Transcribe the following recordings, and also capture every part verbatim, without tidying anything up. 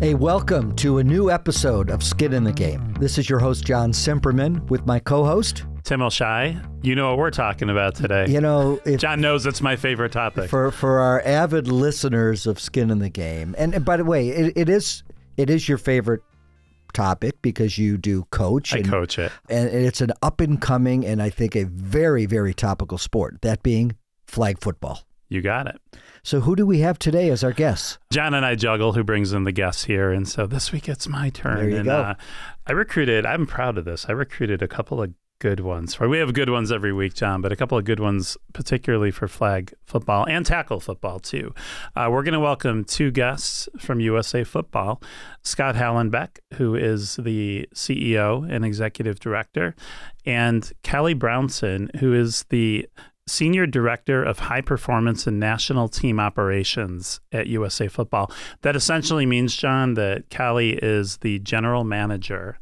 Hey, welcome to a new episode of Skin in the Game. This is your host, John Simperman, with my co-host, Tim O'Shea. You know what we're talking about today. You know, if, John knows it's my favorite topic. For for our avid listeners of Skin in the Game, and, and by the way, it, it is it is your favorite topic because you do coach. I and, coach it. And it's an up-and-coming and I think a very, very topical sport, that being flag football. You got it. So who do we have today as our guests? John and I juggle who brings in the guests here. And so this week it's my turn. There you and, go. Uh, I recruited, I'm proud of this. I recruited a couple of good ones. We have good ones every week, John, but a couple of good ones, particularly for flag football and tackle football, too. Uh, we're going to welcome two guests from U S A Football, Scott Hallenbeck, who is the C E O and Executive Director, and Callie Brownson, who is the Senior Director of High Performance and National Team Operations at U S A Football. That essentially means, John, that Callie is the General Manager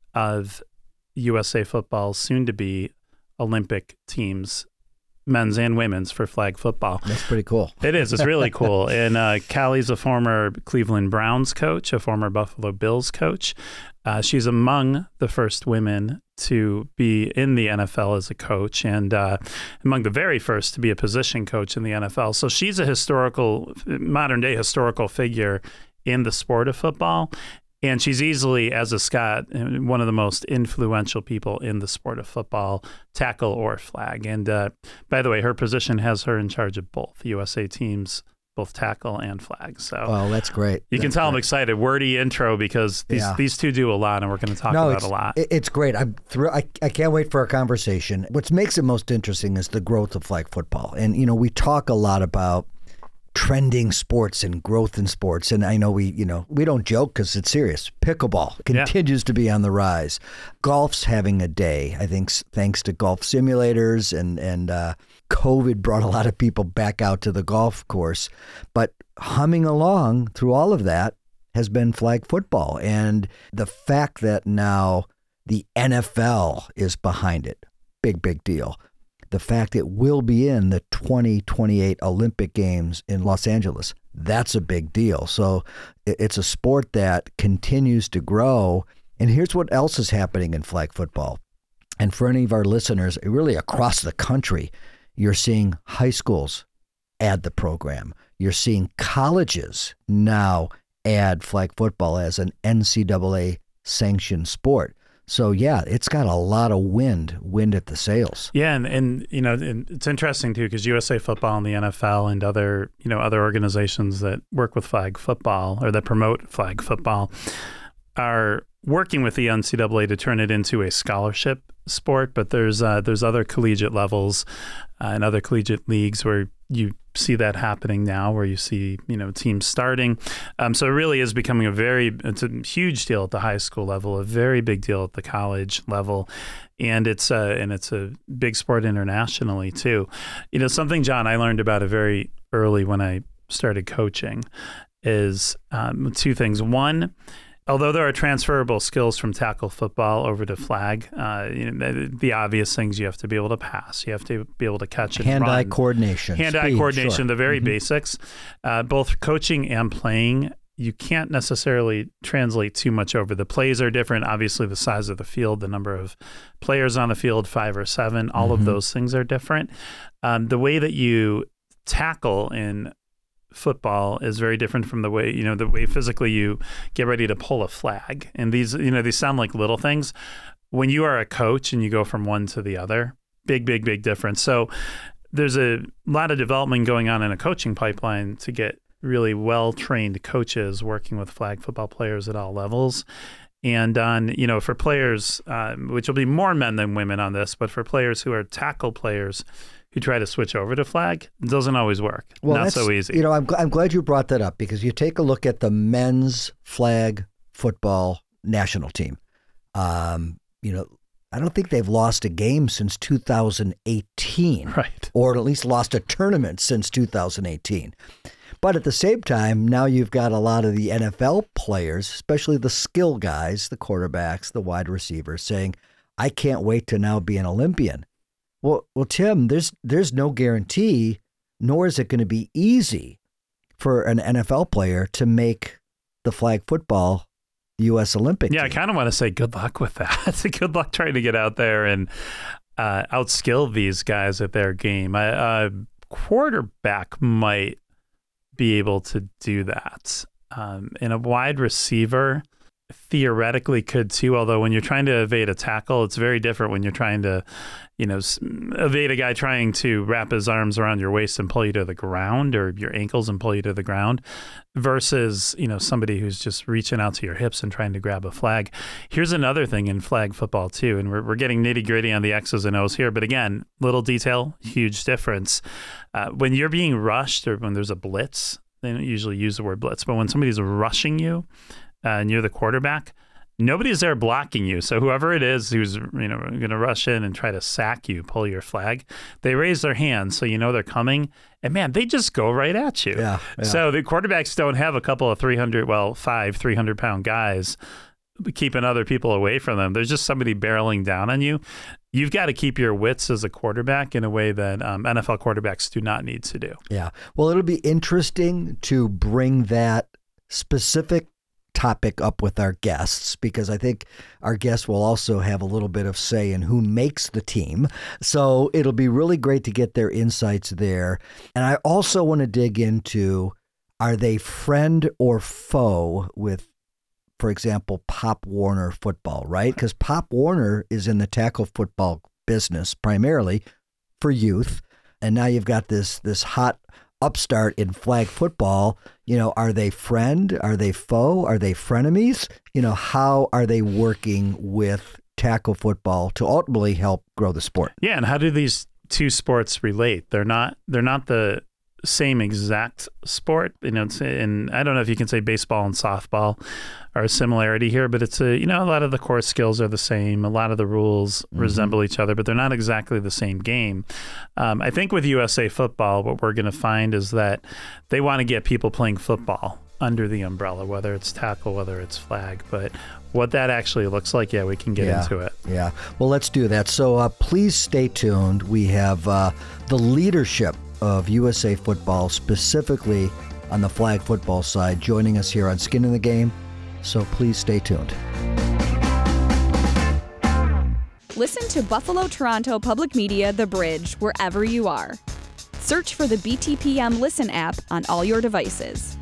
of U S A Football's soon-to-be Olympic teams, men's and women's, for flag football. That's pretty cool. It is. It's really cool. And uh, Callie's a former Cleveland Browns coach, a former Buffalo Bills coach. Uh, she's among the first women to be in the N F L as a coach and uh, among the very first to be a position coach in the N F L. So she's a historical, modern-day historical figure in the sport of football. And she's easily, as a Scott, one of the most influential people in the sport of football, tackle or flag. And uh, by the way, her position has her in charge of both U S A teams, both tackle and flag. So, oh, that's great. You that's can tell great. I'm excited. Wordy intro because these yeah. these two do a lot, and we're going to talk no, about a lot. It's great. I'm thr- I, I can't wait for our conversation. What makes it most interesting is the growth of flag football. And, you know, we talk a lot about trending sports and growth in sports. And I know we, you know, we don't joke because it's serious. Pickleball continues yeah. to be on the rise. Golf's having a day, I think, thanks to golf simulators and, and uh, COVID brought a lot of people back out to the golf course. But humming along through all of that has been flag football. And the fact that now the N F L is behind it, big, big deal. The fact it will be in the twenty twenty-eight Olympic Games in Los Angeles, that's a big deal. So it's a sport that continues to grow. And here's what else is happening in flag football. And for any of our listeners, really across the country, you're seeing high schools add the program. You're seeing colleges now add flag football as an N C double A sanctioned sport. So, yeah, it's got a lot of wind, wind at the sails. Yeah, and, and you know, and it's interesting, too, because U S A Football and the N F L and other, you know, other organizations that work with flag football or that promote flag football are working with the N C double A to turn it into a scholarship sport. But there's uh, there's other collegiate levels uh, and other collegiate leagues where you see that happening now, where you see, you know, teams starting. Um, so it really is becoming a very, it's a huge deal at the high school level, a very big deal at the college level. And it's a, and it's a big sport internationally too. You know, something, John, I learned about it very early when I started coaching is um, two things. One, although there are transferable skills from tackle football over to flag, uh, you know, the, the obvious things, you have to be able to pass, you have to be able to catch and Hand-eye run. coordination. Hand-eye speed, coordination, sure. the very mm-hmm. basics. Uh, both coaching and playing, you can't necessarily translate too much over. The plays are different. Obviously, the size of the field, the number of players on the field, five or seven, all mm-hmm. of those things are different. Um, the way that you tackle in football is very different from the way, you know, the way physically you get ready to pull a flag. And these, you know, these sound like little things. When you are a coach and you go from one to the other, big, big, big difference. So there's a lot of development going on in a coaching pipeline to get really well-trained coaches working with flag football players at all levels. And on, you know, for players, um, which will be more men than women on this, but for players who are tackle players who try to switch over to flag, it doesn't always work. Well, Not so easy. You know, I'm, I'm glad you brought that up because you take a look at the men's flag football national team. Um, you know, I don't think they've lost a game since two thousand eighteen. Right. Or at least lost a tournament since two thousand eighteen. But at the same time, now you've got a lot of the N F L players, especially the skill guys, the quarterbacks, the wide receivers, saying, I can't wait to now be an Olympian. Well, well, Tim, there's there's no guarantee, nor is it going to be easy for an N F L player to make the flag football U S Olympic Yeah, team. I kind of want to say good luck with that. Good luck trying to get out there and uh, outskill these guys at their game. A, a quarterback might be able to do that. Um, and a wide receiver theoretically could too, although when you're trying to evade a tackle, it's very different when you're trying to, you know, evade a guy trying to wrap his arms around your waist and pull you to the ground, or your ankles and pull you to the ground, versus, you know, somebody who's just reaching out to your hips and trying to grab a flag. Here's another thing in flag football too, and we're, we're getting nitty gritty on the X's and O's here, but again, little detail, huge difference. Uh, when you're being rushed, or when there's a blitz, they don't usually use the word blitz, but when somebody's rushing you, Uh, and you're the quarterback, nobody's there blocking you. So whoever it is who's, you know, going to rush in and try to sack you, pull your flag, they raise their hand so you know they're coming. And man, they just go right at you. Yeah, yeah. So the quarterbacks don't have a couple of three hundred, well, five three hundred pound guys keeping other people away from them. There's just somebody barreling down on you. You've got to keep your wits as a quarterback in a way that um, N F L quarterbacks do not need to do. Yeah. Well, it'll be interesting to bring that specific topic up with our guests, because I think our guests will also have a little bit of say in who makes the team. So it'll be really great to get their insights there. And I also want to dig into, are they friend or foe with, for example, Pop Warner football, right? Because Pop Warner is in the tackle football business primarily for youth. And now you've got this this hot upstart in flag football. You know, are they friend? Are they foe? Are they frenemies? You know, how are they working with tackle football to ultimately help grow the sport? Yeah, and how do these two sports relate? They're not they're not the same exact sport. You know, it's, and I don't know if you can say baseball and softball are a similarity here, but it's a, you know, a lot of the core skills are the same. A lot of the rules mm-hmm. resemble each other, but they're not exactly the same game. Um, I think with U S A Football, what we're going to find is that they want to get people playing football under the umbrella, whether it's tackle, whether it's flag. But what that actually looks like, yeah, we can get yeah, into it. Yeah. Well, let's do that. So uh, please stay tuned. We have uh, the leadership of U S A Football, specifically on the flag football side, joining us here on Skin in the Game. So please stay tuned. Listen to Buffalo Toronto Public Media The Bridge wherever you are. Search for the B T P M Listen app on all your devices.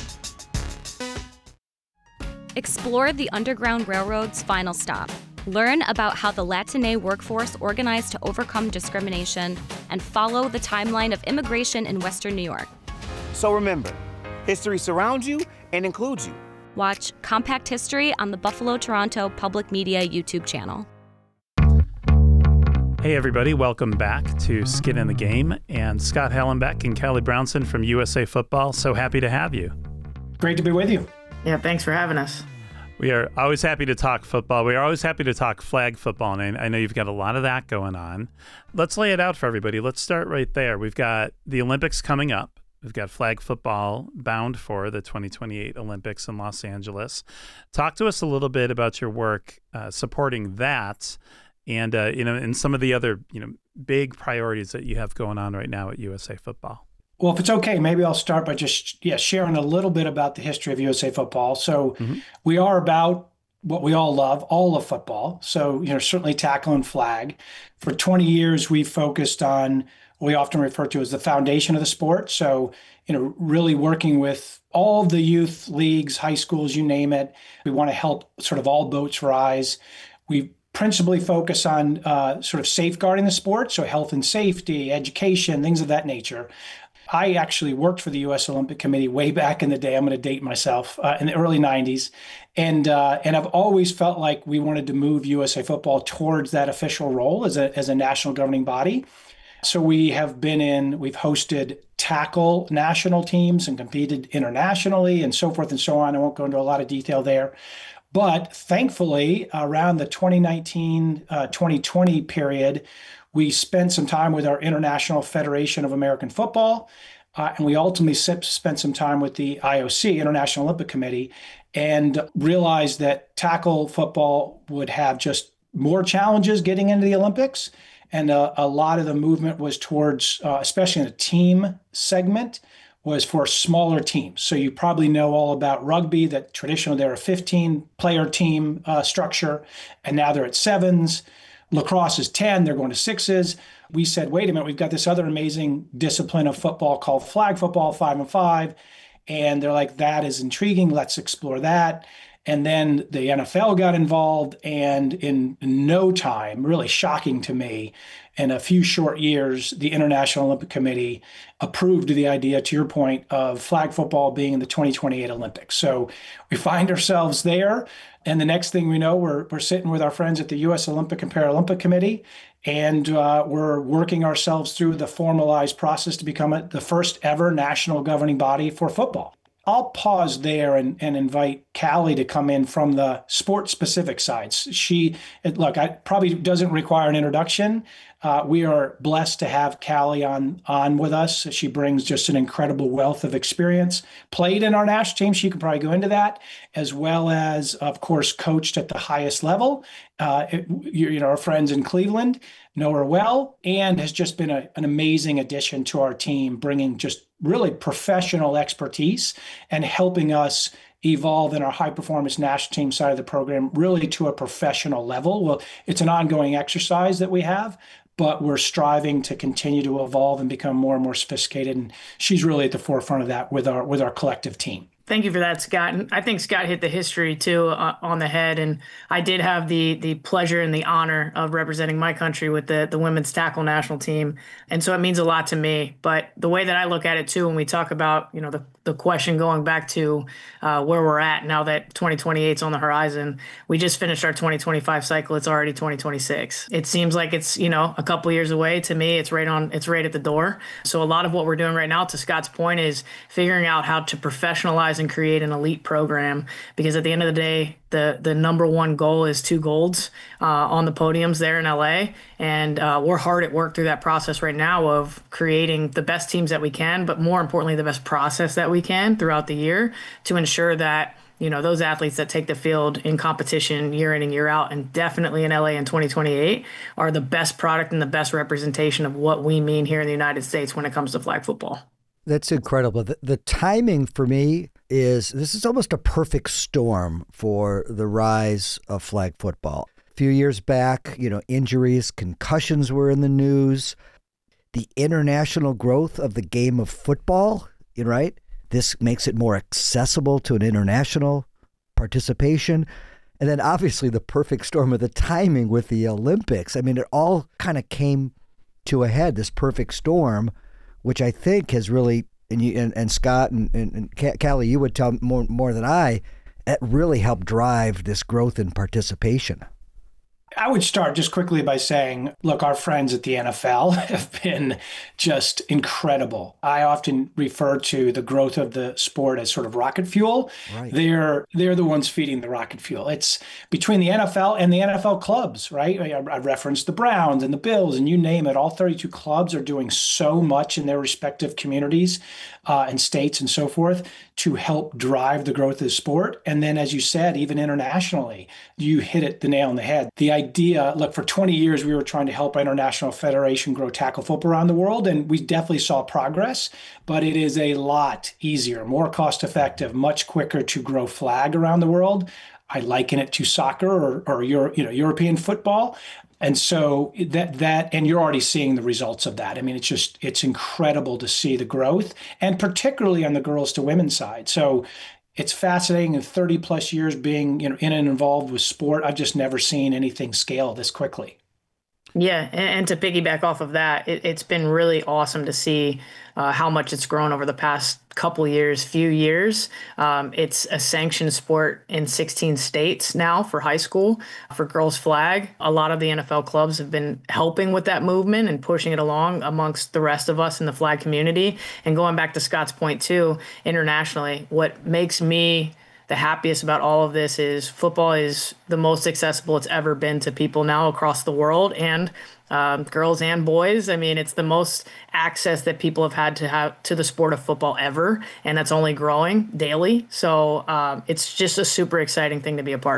Explore the Underground Railroad's final stop. Learn about how the Latine workforce organized to overcome discrimination, and follow the timeline of immigration in Western New York. So remember, history surrounds you and includes you. Watch Compact History on the Buffalo Toronto Public Media YouTube channel. Hey everybody, welcome back to Skin in the Game, and Scott Hallenbeck and Kelly Brownson from U S A Football. So happy to have you. Great to be with you. Yeah, thanks for having us. We are always happy to talk football. We are always happy to talk flag football, and I know you've got a lot of that going on. Let's lay it out for everybody. Let's start right there. We've got the Olympics coming up. We've got flag football bound for the twenty twenty-eight Olympics in Los Angeles. Talk to us a little bit about your work uh, supporting that, and uh, you know, and some of the other, you know, big priorities that you have going on right now at U S A Football. Well, if it's okay, maybe I'll start by just yeah sharing a little bit about the history of U S A Football. So mm-hmm. we are about what we all love, all of football. So, you know, certainly tackle and flag. For twenty years, we've focused on what we often refer to as the foundation of the sport. So, you know, really working with all the youth leagues, high schools, you name it. We want to help sort of all boats rise. We principally focus on uh, sort of safeguarding the sport, so health and safety, education, things of that nature. I actually worked for the U S Olympic Committee way back in the day. I'm going to date myself uh, in the early nineties. And uh, and I've always felt like we wanted to move U S A Football towards that official role as a, as a national governing body. So we have been in, we've hosted tackle national teams and competed internationally and so forth and so on. I won't go into a lot of detail there. But thankfully, around the twenty nineteen, twenty twenty period, we spent some time with our International Federation of American Football, uh, and we ultimately spent some time with the I O C, International Olympic Committee, and realized that tackle football would have just more challenges getting into the Olympics. And uh, a lot of the movement was towards, uh, especially in the team segment, was for smaller teams. So you probably know all about rugby, that traditionally they're a fifteen player team uh, structure, and now they're at sevens. Lacrosse is ten, they're going to sixes. We said, wait a minute, we've got this other amazing discipline of football called flag football, five and five. And they're like, that is intriguing. Let's explore that. And then the N F L got involved, and in no time, really shocking to me, in a few short years, the International Olympic Committee approved the idea, to your point, of flag football being in the twenty twenty-eight Olympics. So we find ourselves there. And the next thing we know, we're, we're sitting with our friends at the U S Olympic and Paralympic Committee, and uh, we're working ourselves through the formalized process to become a, the first ever national governing body for football. I'll pause there and, and invite Callie to come in from the sport-specific sides. She, look, I probably doesn't require an introduction. Uh, we are blessed to have Callie on on with us. She brings just an incredible wealth of experience. Played in our national team. She could probably go into that, as well as, of course, coached at the highest level. Uh, it, you, you know, our friends in Cleveland know her well, and has just been a, an amazing addition to our team, bringing just really professional expertise and helping us evolve in our high performance national team side of the program really to a professional level. Well, it's an ongoing exercise that we have, but we're striving to continue to evolve and become more and more sophisticated. And she's really at the forefront of that with our with our collective team. Thank you for that, Scott. And I think Scott hit the history too uh, on the head. And I did have the the pleasure and the honor of representing my country with the the women's tackle national team, and so it means a lot to me. But the way that I look at it too, when we talk about you know the the question going back to uh, where we're at now that twenty twenty-eight is on the horizon, we just finished our twenty twenty-five cycle. It's already twenty twenty-six. It seems like it's you know a couple years away. To me, it's right on. It's right at the door. So a lot of what we're doing right now, to Scott's point, is figuring out how to professionalize and create an elite program, because at the end of the day, the the number one goal is two golds uh, on the podiums there in L A, and uh, we're hard at work through that process right now of creating the best teams that we can, but more importantly, the best process that we can throughout the year to ensure that you know those athletes that take the field in competition year in and year out, and definitely in L A in twenty twenty-eight, are the best product and the best representation of what we mean here in the United States when it comes to flag football. That's incredible. The, the timing for me is this is almost a perfect storm for the rise of flag football. A few years back, you know, injuries, concussions were in the news. The international growth of the game of football, right? This makes it more accessible to an international participation. And then obviously the perfect storm of the timing with the Olympics. I mean, it all kind of came to a head, this perfect storm, which I think has really, and you and, and Scott and, and, and Callie, you would tell more more than I, it really helped drive this growth in participation. I would start just quickly by saying, look, our friends at the N F L have been just incredible. I often refer to the growth of the sport as sort of rocket fuel. Right. They're they're the ones feeding the rocket fuel. It's between the N F L and the N F L clubs, right? I, I referenced the Browns and the Bills, and you name it. All thirty-two clubs are doing so much in their respective communities uh, and states and so forth to help drive the growth of the sport. And then, as you said, even internationally, you hit it the nail on the head. The idea, look, for twenty years, we were trying to help our international federation grow tackle football around the world, and we definitely saw progress, but it is a lot easier, more cost effective, much quicker to grow flag around the world. I liken it to soccer or, or Euro, you know, European football. And so that, that, and you're already seeing the results of that. I mean, it's just, it's incredible to see the growth, and particularly on the girls to women side. So it's fascinating. In thirty plus years being, you know, in and involved with sport, I've just never seen anything scale this quickly. Yeah, and, and to piggyback off of that, it, it's been really awesome to see uh, how much it's grown over the past couple years, few years. Um, it's a sanctioned sport in sixteen states now for high school, for girls flag. A lot of the N F L clubs have been helping with that movement and pushing it along amongst the rest of us in the flag community. And going back to Scott's point too, internationally, what makes me the happiest about all of this is football is the most accessible it's ever been to people now across the world, and um, girls and boys. I mean, it's the most access that people have had to have to the sport of football ever, and that's only growing daily. So um, it's just a super exciting thing to be a part of.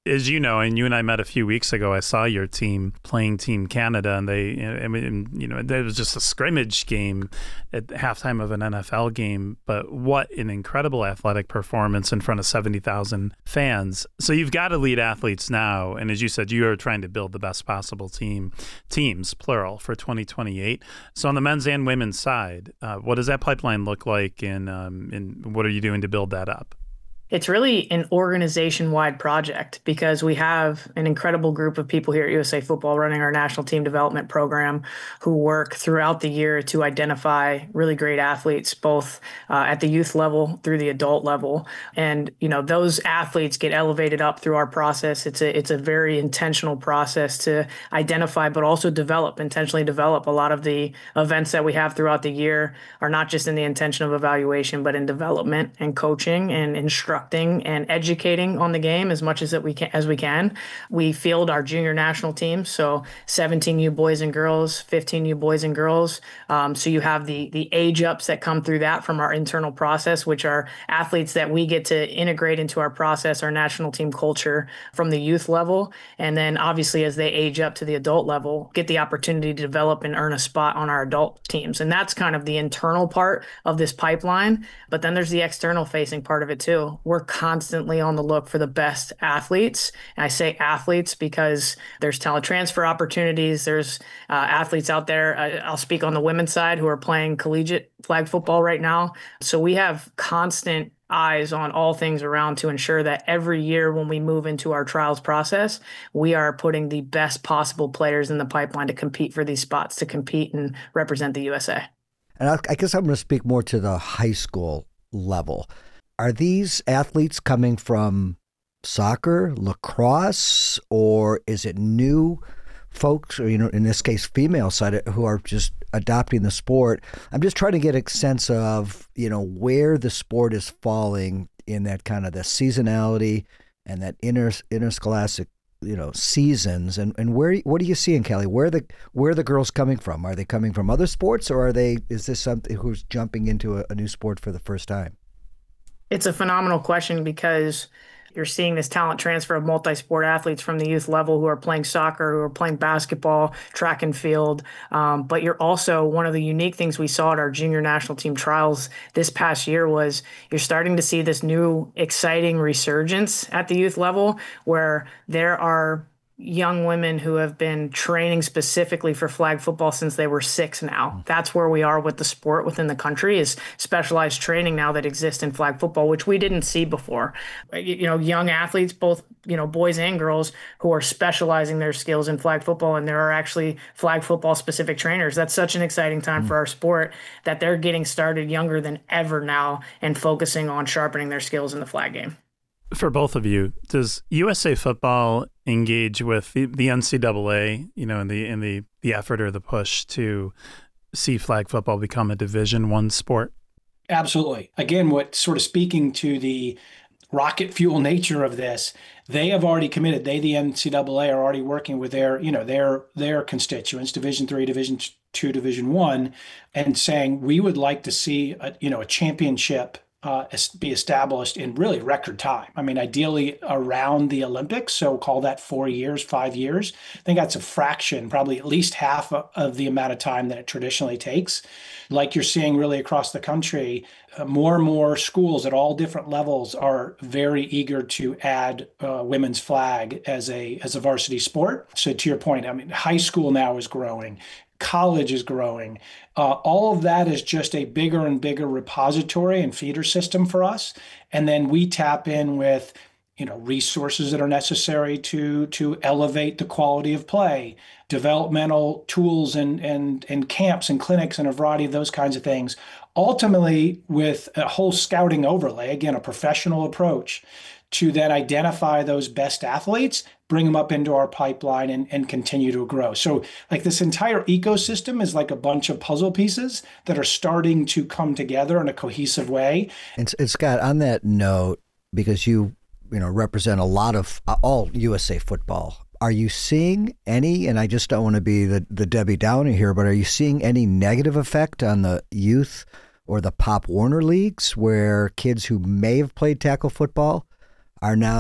As you know, and you and I met a few weeks ago, I saw your team playing Team Canada, and they, I mean, you know, it was just a scrimmage game at halftime of an N F L game, but what an incredible athletic performance in front of seventy thousand fans. So you've got elite athletes now, and as you said, you are trying to build the best possible team, teams, plural, for twenty twenty-eight. So on the men's and women's side, uh, what does that pipeline look like, and, um, and what are you doing to build that up? It's really an organization-wide project because we have an incredible group of people here at U S A Football running our national team development program who work throughout the year to identify really great athletes, both uh, at the youth level through the adult level. And, you know, those athletes get elevated up through our process. It's a, it's a very intentional process to identify, but also develop, intentionally develop. A lot of the events that we have throughout the year are not just in the intention of evaluation, but in development and coaching and instruction and educating on the game as much as that we can as we can. We field our junior national teams, so seventeen U boys and girls, fifteen U boys and girls. Um, so you have the the age ups that come through that from our internal process, which are athletes that we get to integrate into our process, our national team culture from the youth level, and then obviously as they age up to the adult level, get the opportunity to develop and earn a spot on our adult teams. And that's kind of the internal part of this pipeline. But then there's the external facing part of it too. We're constantly on the look for the best athletes. And I say athletes because there's talent transfer opportunities. There's uh, athletes out there. I, I'll speak on the women's side who are playing collegiate flag football right now. So we have constant eyes on all things around to ensure that every year when we move into our trials process, we are putting the best possible players in the pipeline to compete for these spots, to compete and represent the U S A. And I, I guess I'm going to speak more to the high school level. Are these athletes coming from soccer, lacrosse, or is it new folks, or, you know, in this case, female side, who are just adopting the sport? I'm just trying to get a sense of, you know, where the sport is falling in that kind of the seasonality and that inter interscholastic, you know, seasons, and, and where, what are you seeing, Kelly? Where are the, where are the girls coming from? Are they coming from other sports, or are they, is this something who's jumping into a, a new sport for the first time? It's a phenomenal question because you're seeing this talent transfer of multi-sport athletes from the youth level who are playing soccer, who are playing basketball, track and field. Um, but you're also, one of the unique things we saw at our junior national team trials this past year was you're starting to see this new exciting resurgence at the youth level where there are young women who have been training specifically for flag football since they were six now. That's where we are with the sport within the country, is specialized training now that exists in flag football, which we didn't see before. You know, young athletes, both, you know, boys and girls, who are specializing their skills in flag football, and there are actually flag football specific trainers. That's such an exciting time mm. for our sport that they're getting started younger than ever now and focusing on sharpening their skills in the flag game. For both of you, does U S A Football engage with the, the N C double A, you know, in the in the the effort or the push to see flag football become a Division One sport? Absolutely. Again, what sort of speaking to the rocket fuel nature of this, they have already committed. They, the N C double A, are already working with their, you know, their their constituents, Division Three, Division Two, Division One, and saying we would like to see, a, you know, a championship Uh, be established in really record time. I mean, ideally around the Olympics, so call that four years, five years. I think that's a fraction, probably at least half of the amount of time that it traditionally takes. Like you're seeing really across the country, uh, more and more schools at all different levels are very eager to add uh, women's flag as a as a varsity sport. So to your point, I mean, high school now is growing. College is growing. Uh, all of that is just a bigger and bigger repository and feeder system for us. And then we tap in with, you know, resources that are necessary to to elevate the quality of play, developmental tools and and and camps and clinics and a variety of those kinds of things. Ultimately, with a whole scouting overlay, again, a professional approach to then identify those best athletes, bring them up into our pipeline, and, and continue to grow. So like this entire ecosystem is like a bunch of puzzle pieces that are starting to come together in a cohesive way. And, and Scott, on that note, because you, you know, represent a lot of uh, all U S A football, are you seeing any, and I just don't want to be the, the Debbie Downer here, but are you seeing any negative effect on the youth or the Pop Warner leagues where kids who may have played tackle football are now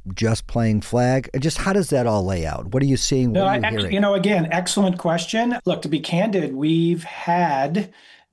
just playing flag? Just how does that all lay out? What are you seeing? What No, are I, you actually, hearing? you know, again, excellent question. Look, to be candid, we've had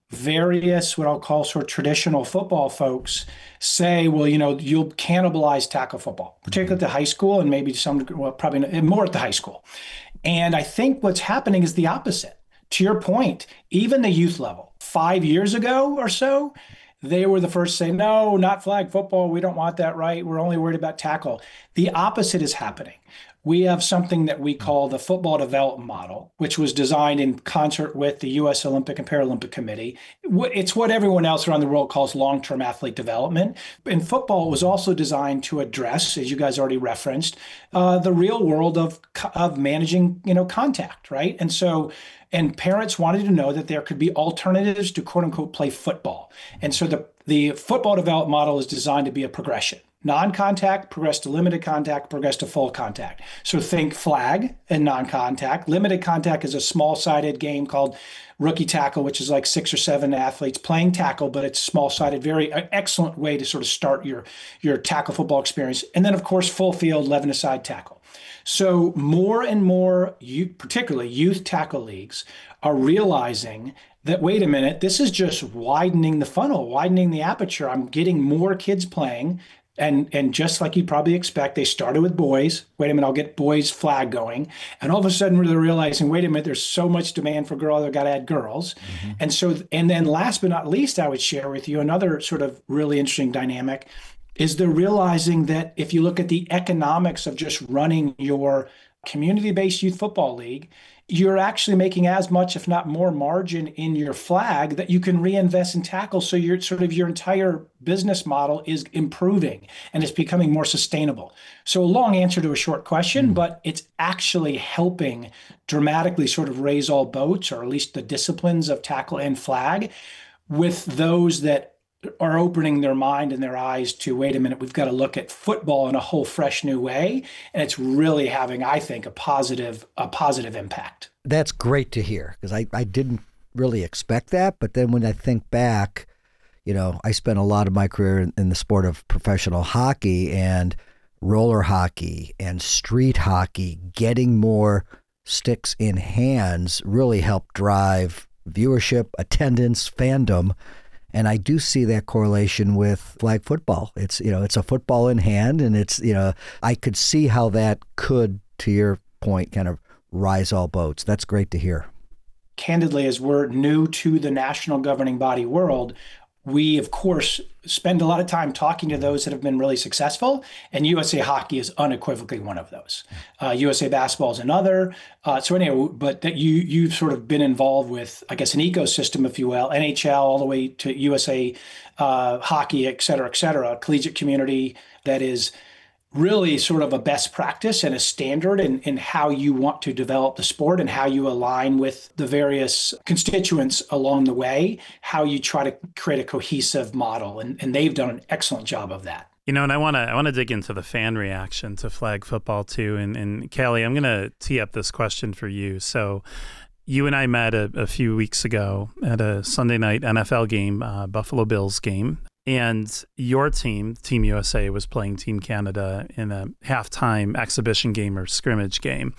various what I'll call sort of traditional football folks say, well, you know, you'll cannibalize tackle football, particularly at the high school and maybe some, well, probably not, more at the high school. And I think what's happening is the opposite. To your point, even the youth level, five years ago or so, they were the first to say, no, not flag football. We don't want that, right? We're only worried about tackle. The opposite is happening. We have something that we call the football development model, which was designed in concert with the U S Olympic and Paralympic Committee. It's what everyone else around the world calls long-term athlete development. In football, it was also designed to address, as you guys already referenced, uh, the real world of of managing, you know, contact, right? And so, and parents wanted to know that there could be alternatives to quote unquote play football. And so the the football development model is designed to be a progression. Non-contact, progress to limited contact, progress to full contact. So think flag and non-contact. Limited contact is a small-sided game called rookie tackle, which is like six or seven athletes playing tackle, but it's small-sided. Very excellent way to sort of start your, your tackle football experience. And then, of course, full field, eleven-a-side tackle. So more and more, particularly youth tackle leagues, are realizing that, wait a minute, this is just widening the funnel, widening the aperture. I'm getting more kids playing. And and just like you'd probably expect, they started with boys. Wait a minute, I'll get boys flag going. And all of a sudden they're realizing, wait a minute, there's so much demand for girls, I've got to add girls. Mm-hmm. And so, and then last but not least, I would share with you another sort of really interesting dynamic is they're realizing that if you look at the economics of just running your community-based youth football league, you're actually making as much, if not more, margin in your flag that you can reinvest in tackle. So your sort of your entire business model is improving and it's becoming more sustainable. So a long answer to a short question, mm. but it's actually helping dramatically sort of raise all boats, or at least the disciplines of tackle and flag, with those that are opening their mind and their eyes to, wait a minute, we've got to look at football in a whole fresh new way. And it's really having, I think, a positive, a positive impact. That's great to hear, because I, I didn't really expect that. But then when I think back, you know, I spent a lot of my career in, in the sport of professional hockey and roller hockey and street hockey. Getting more sticks in hands really helped drive viewership, attendance, fandom. And I do see that correlation with flag football. It's, you know, it's a football in hand, and it's, you know, I could see how that could, to your point, kind of rise all boats. That's great to hear. Candidly, as we're new to the national governing body world, we, of course, spend a lot of time talking to those that have been really successful, and U S A Hockey is unequivocally one of those. Uh, U S A Basketball is another. Uh, so anyway, but that you, you've sort of been involved with, I guess, an ecosystem, if you will, N H L all the way to U S A uh, Hockey, et cetera, et cetera, a collegiate community that is really sort of a best practice and a standard in, in how you want to develop the sport and how you align with the various constituents along the way, how you try to create a cohesive model. And, and they've done an excellent job of that. You know, and I want to I want to dig into the fan reaction to flag football too. And, and Callie, I'm going to tee up this question for you. So you and I met a, a few weeks ago at a Sunday night N F L game, uh, Buffalo Bills game. And your team, Team U S A, was playing Team Canada in a halftime exhibition game or scrimmage game.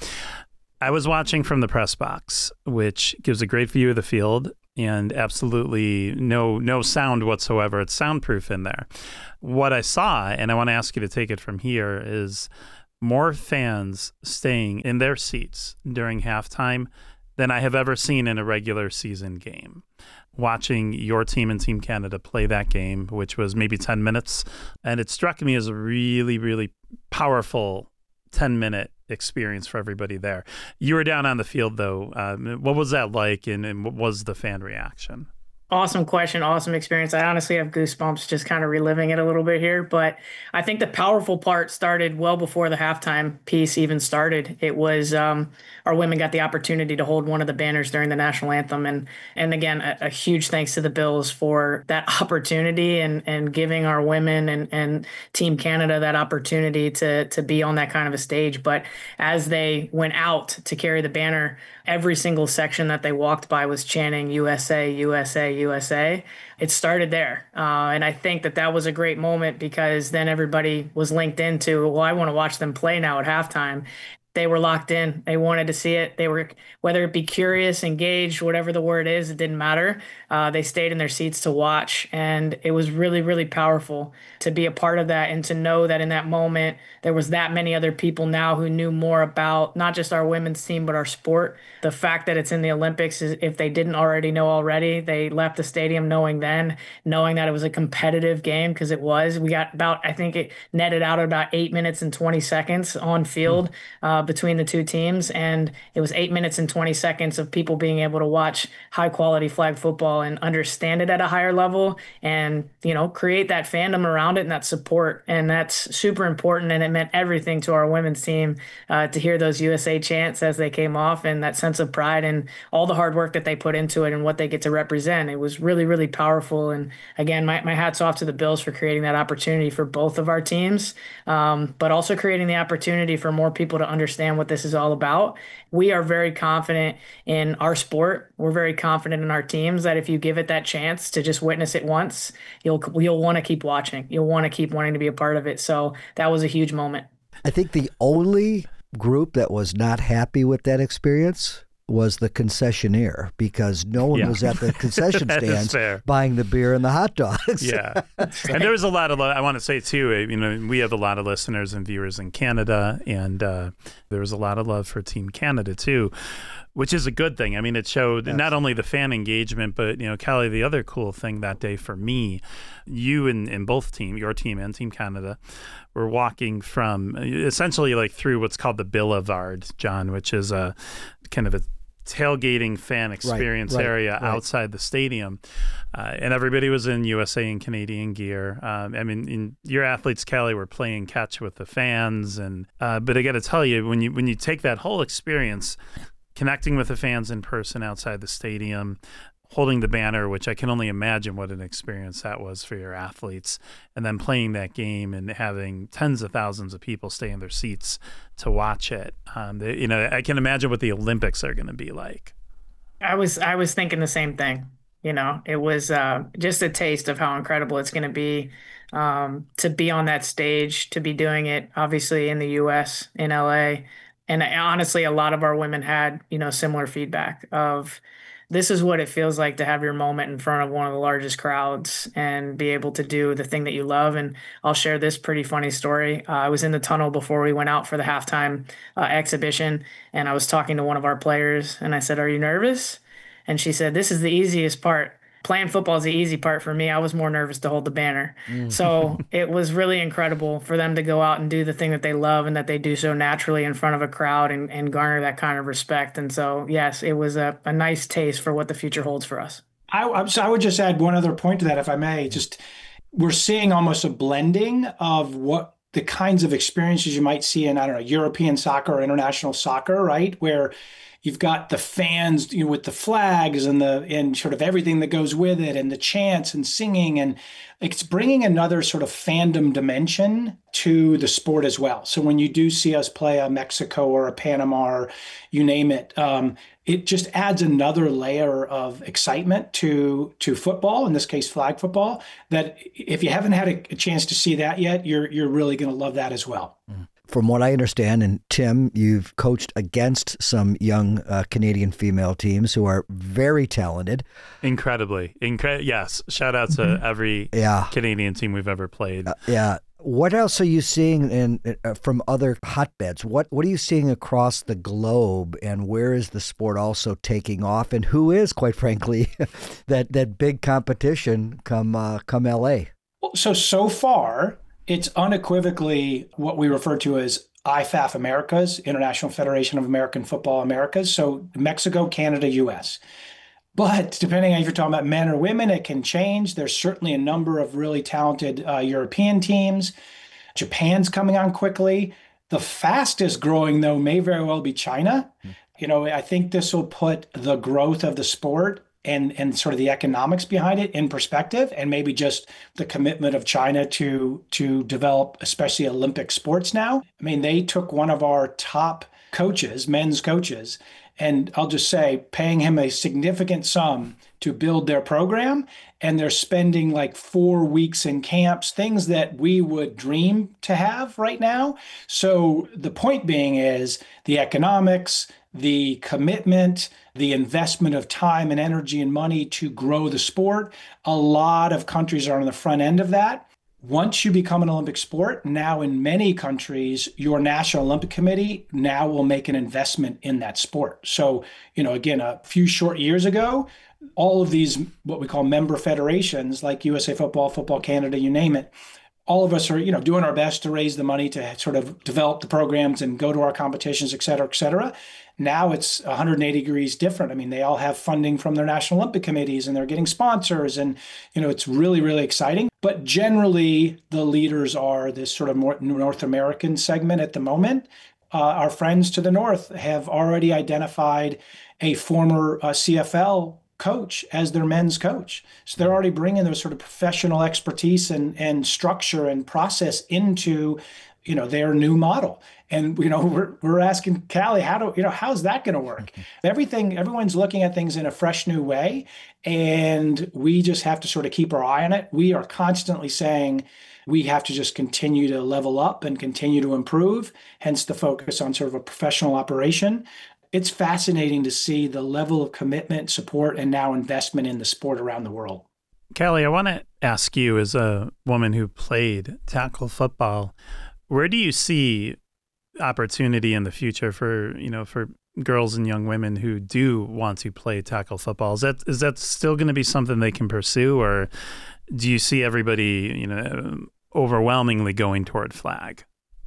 I was watching from the press box, which gives a great view of the field and absolutely no no sound whatsoever. It's soundproof in there. What I saw, and I want to ask you to take it from here, is more fans staying in their seats during halftime than I have ever seen in a regular season game. Watching your team and Team Canada play that game, which was maybe ten minutes. And it struck me as a really, really powerful ten-minute experience for everybody there. You were down on the field, though. Um, what was that like, and, and what was the fan reaction? Awesome question. Awesome experience. I honestly have goosebumps just kind of reliving it a little bit here. But I think the powerful part started well before the halftime piece even started. It was um, our women got the opportunity to hold one of the banners during the national anthem. And and again, a, a huge thanks to the Bills for that opportunity and and giving our women and, and Team Canada that opportunity to, to be on that kind of a stage. But as they went out to carry the banner, every single section that they walked by was chanting U S A, U S A, U S A. It started there. Uh, and I think that that was a great moment because then everybody was linked into, well, I want to watch them play now at halftime. They were locked in. They wanted to see it. They were, whether it be curious, engaged, whatever the word is, it didn't matter. Uh, they stayed in their seats to watch. And it was really, really powerful to be a part of that and to know that in that moment, there was that many other people now who knew more about not just our women's team, but our sport. The fact that it's in the Olympics is, if they didn't already know already, they left the stadium knowing then, knowing that it was a competitive game because it was. We got about, I think it netted out at about eight minutes and twenty seconds on field. Uh, between the two teams, and it was eight minutes and twenty seconds of people being able to watch high quality flag football and understand it at a higher level and, you know, create that fandom around it and that support. And that's super important. And it meant everything to our women's team uh, to hear those U S A chants as they came off and that sense of pride and all the hard work that they put into it and what they get to represent. It was really, really powerful. And again, my, my hat's off to the Bills for creating that opportunity for both of our teams, um, but also creating the opportunity for more people to understand what this is all about. We are very confident in our sport. We're very confident in our teams that if you give it that chance to just witness it once, you'll you'll want to keep watching. You'll want to keep wanting to be a part of it. So that was a huge moment. I think the only group that was not happy with that experience was the concessionaire because no one yeah. was at the concession stands buying the beer and the hot dogs. Yeah. And there was a lot of, I want to say too, you know, we have a lot of listeners and viewers in Canada, and uh, there was a lot of love for Team Canada too, which is a good thing. I mean, it showed yes. not only the fan engagement, but, you know, Kelly, the other cool thing that day for me, you and, and both team, your team and Team Canada, were walking from essentially like through what's called the Boulevard, John, which is a kind of a tailgating fan experience right, right, area right. outside the stadium. Uh, and everybody was in U S A and Canadian gear. Um, I mean, in, your athletes, Kelly, were playing catch with the fans. and uh, But I got to tell you, when you when you take that whole experience, connecting with the fans in person outside the stadium, holding the banner, which I can only imagine what an experience that was for your athletes, and then playing that game and having tens of thousands of people stay in their seats to watch it. Um, they, you know, I can imagine what the Olympics are going to be like. I was I was thinking the same thing. You know, it was uh, just a taste of how incredible it's going to be um, to be on that stage, to be doing it, obviously in the U S, in L A. And honestly, a lot of our women had, you know, similar feedback of, this is what it feels like to have your moment in front of one of the largest crowds and be able to do the thing that you love. And I'll share this pretty funny story. Uh, I was in the tunnel before we went out for the halftime uh, exhibition, and I was talking to one of our players, and I said, "Are you nervous?" And she said, "This is the easiest part. Playing football is the easy part for me. I was more nervous to hold the banner." Mm. So it was really incredible for them to go out and do the thing that they love and that they do so naturally in front of a crowd and, and garner that kind of respect. And so, yes, it was a, a nice taste for what the future holds for us. I, I would just add one other point to that, if I may. Just we're seeing almost a blending of what the kinds of experiences you might see in, I don't know, European soccer or international soccer, right? Where you've got the fans, you know, with the flags and the and sort of everything that goes with it, and the chants and singing, and it's bringing another sort of fandom dimension to the sport as well. So when you do see us play a Mexico or a Panama or you name it, um, it just adds another layer of excitement to to football, in this case flag football, that if you haven't had a, a chance to see that yet, you're you're really going to love that as well. Mm. From what I understand, and Tim, you've coached against some young uh, Canadian female teams who are very talented. Incredibly. Incre- yes. Shout out to mm-hmm. every yeah. Canadian team we've ever played. Uh, yeah. What else are you seeing in uh, from other hotbeds? What What are you seeing across the globe, and where is the sport also taking off? And who is, quite frankly, that, that big competition come uh, come L A? So, so far, it's unequivocally what we refer to as I F A F Americas, International Federation of American Football Americas. So Mexico, Canada, U S. But depending on if you're talking about men or women, it can change. There's certainly a number of really talented uh, European teams. Japan's coming on quickly. The fastest growing, though, may very well be China. Mm-hmm. You know, I think this will put the growth of the sport and and sort of the economics behind it in perspective, and maybe just the commitment of China to to develop especially Olympic sports now. I mean, they took one of our top coaches, men's coaches, And I'll just say, paying him a significant sum to build their program, and they're spending like four weeks in camps, things that we would dream to have right now. So the point being is the economics, the commitment, the investment of time and energy and money to grow the sport. A lot of countries are on the front end of that. Once you become an Olympic sport, now in many countries, your National Olympic Committee now will make an investment in that sport. So, you know, again, a few short years ago, all of these, what we call member federations, like U S A Football, Football Canada, you name it, all of us are, you know, doing our best to raise the money to sort of develop the programs and go to our competitions, et cetera, et cetera. Now it's one hundred eighty degrees different. I mean, they all have funding from their national Olympic committees and they're getting sponsors, and, you know, it's really, really exciting. But generally, the leaders are this sort of more North American segment at the moment. Uh, our friends to the north have already identified a former uh, C F L coach as their men's coach. So they're already bringing their sort of professional expertise and, and structure and process into, you know, their new model. And, you know, we're, we're asking Callie, how do, you know, how's that going to work? Everything, everyone's looking at things in a fresh new way. And we just have to sort of keep our eye on it. We are constantly saying we have to just continue to level up and continue to improve, hence the focus on sort of a professional operation. It's fascinating to see the level of commitment, support, and now investment in the sport around the world. Callie, I want to ask you, as a woman who played tackle football, where do you see opportunity in the future for, you know, for girls and young women who do want to play tackle football? Is that is that still going to be something they can pursue, or do you see everybody, you know, overwhelmingly going toward flag?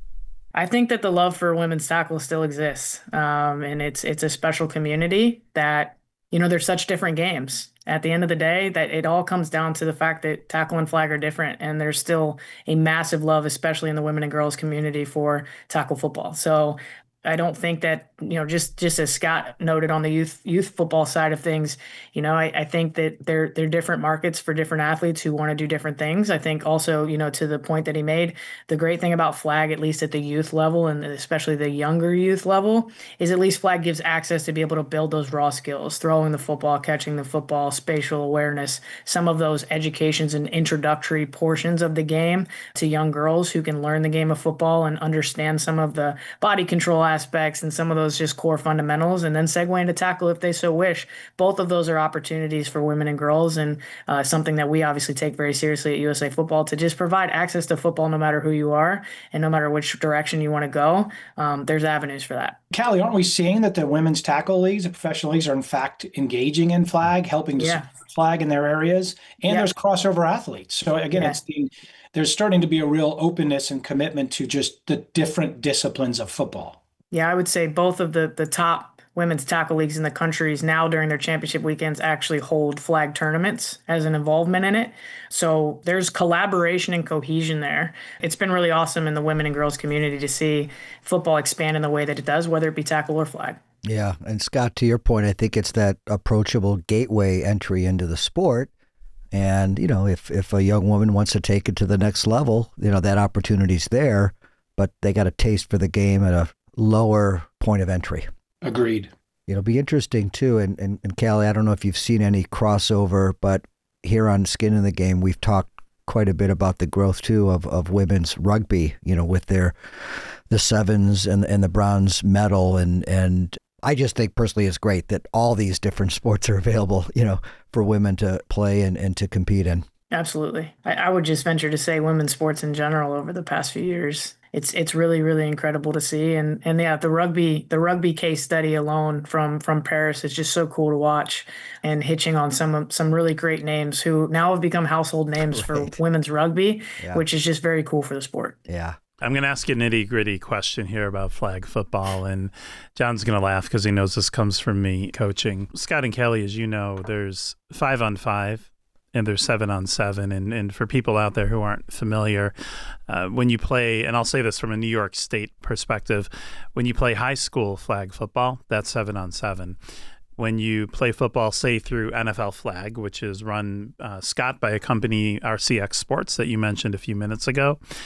I think that the love for women's tackle still exists, um, and it's it's a special community that, you know, there's such different games. At the end of the day, that it all comes down to the fact that tackle and flag are different, and there's still a massive love, especially in the women and girls community, for tackle football. So I don't think that, you know, just just as Scott noted on the youth youth football side of things, you know, I, I think that they're they're different markets for different athletes who want to do different things. I think also, you know, to the point that he made, the great thing about flag, at least at the youth level and especially the younger youth level, is at least flag gives access to be able to build those raw skills, throwing the football, catching the football, spatial awareness, some of those educations and introductory portions of the game to young girls who can learn the game of football and understand some of the body control aspects and some of those just core fundamentals, and then segue into tackle if they so wish. Both of those are opportunities for women and girls, and uh, something that we obviously take very seriously at U S A Football, to just provide access to football no matter who you are and no matter which direction you want to go. Um, there's avenues for that. Callie, aren't we seeing that the women's tackle leagues, the professional leagues, are in fact engaging in flag, helping to Yeah. support flag in their areas, and Yeah. there's crossover athletes. So again, Yeah. it's the, there's starting to be a real openness and commitment to just the different disciplines of football. Yeah, I would say both of the the top women's tackle leagues in the countries now during their championship weekends actually hold flag tournaments as an involvement in it. So there's collaboration and cohesion there. It's been really awesome in the women and girls community to see football expand in the way that it does, whether it be tackle or flag. Yeah. And Scott, to your point, I think it's that approachable gateway entry into the sport. And, you know, if, if a young woman wants to take it to the next level, you know, that opportunity's there, but they got a taste for the game at a lower point of entry. Agreed. It'll be interesting too. And, and, and Callie, I don't know if you've seen any crossover, but here on Skin in the Game, we've talked quite a bit about the growth too of, of women's rugby, you know, with their, the sevens and, and the bronze medal. And, and I just think personally it's great that all these different sports are available, you know, for women to play and, and to compete in. Absolutely. I, I would just venture to say women's sports in general over the past few years, it's it's really, really incredible to see. And and yeah, the rugby the rugby case study alone from from Paris is just so cool to watch, and hitching on some some really great names who now have become household names right. for women's rugby, yeah. which is just very cool for the sport. Yeah. I'm going to ask you a nitty gritty question here about flag football, and John's going to laugh because he knows this comes from me coaching. Scott and Kelly, as you know, there's five on five. And there's seven on seven. And, and for people out there who aren't familiar, uh, when you play, and I'll say this from a New York State perspective, when you play high school flag football, that's seven on seven. When you play football, say through N F L Flag, which is run, uh, Scott, by a company, R C X Sports, that you mentioned a few minutes ago,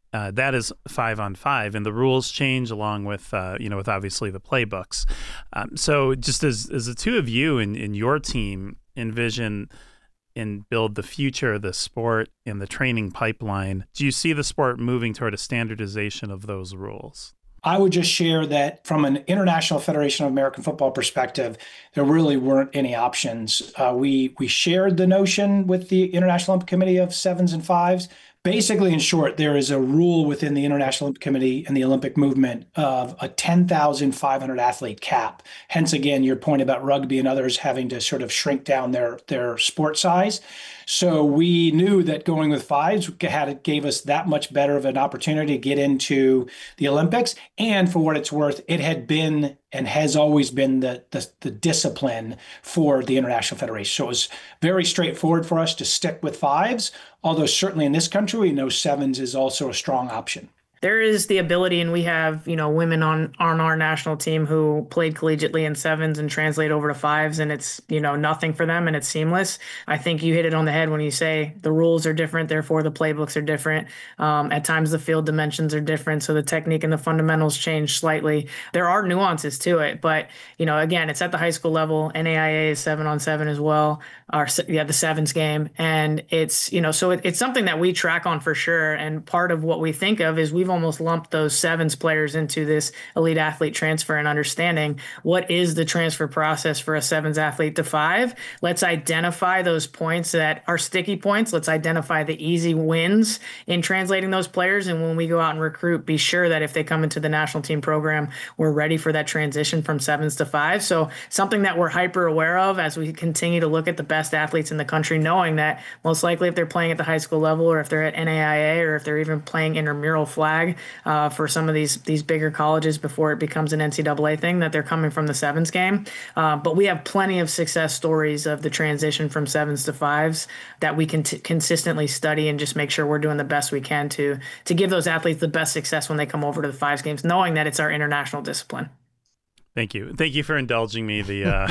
Uh, that is five on five, and the rules change along with, uh, you know, with obviously the playbooks. Um, so just as, as the two of you and, and your team envision and build the future of the sport and the training pipeline, do you see the sport moving toward a standardization of those rules? I would just share that from an International Federation of American Football perspective, there really weren't any options. Uh, we we shared the notion with the International Olympic Committee of sevens and fives. Basically, in short, there is a rule within the International Olympic Committee and the Olympic movement of a ten thousand five hundred athlete cap. Hence, again, your point about rugby and others having to sort of shrink down their, their sport size. So we knew that going with fives had gave us that much better of an opportunity to get into the Olympics. And for what it's worth, it had been and has always been the, the, the discipline for the International Federation. So it was very straightforward for us to stick with fives, although certainly in this country, we know sevens is also a strong option. There is the ability, and we have, you know, women on, on our national team who played collegiately in sevens and translate over to fives, and it's, you know, nothing for them and it's seamless. I think you hit it on the head when you say the rules are different, therefore the playbooks are different. Um, at times the field dimensions are different, so the technique and the fundamentals change slightly. There are nuances to it, but, you know, again, it's at the high school level. N A I A is seven on seven as well, or yeah, the sevens game. And it's, you know, so it, it's something that we track on for sure. And part of what we think of is we've almost lumped those sevens players into this elite athlete transfer and understanding what is the transfer process for a sevens athlete to five. Let's identify those points that are sticky points. Let's identify the easy wins in translating those players. And when we go out and recruit, be sure that if they come into the national team program, we're ready for that transition from sevens to five. So something that we're hyper aware of as we continue to look at the best athletes in the country, knowing that most likely if they're playing at the high school level or if they're at N A I A or if they're even playing intramural flag, Uh, for some of these these bigger colleges before it becomes an N C double A thing, that they're coming from the sevens game. Uh, but we have plenty of success stories of the transition from sevens to fives that we can t- consistently study and just make sure we're doing the best we can to to give those athletes the best success when they come over to the fives games, knowing that it's our international discipline. Thank you. Thank you for indulging me the uh,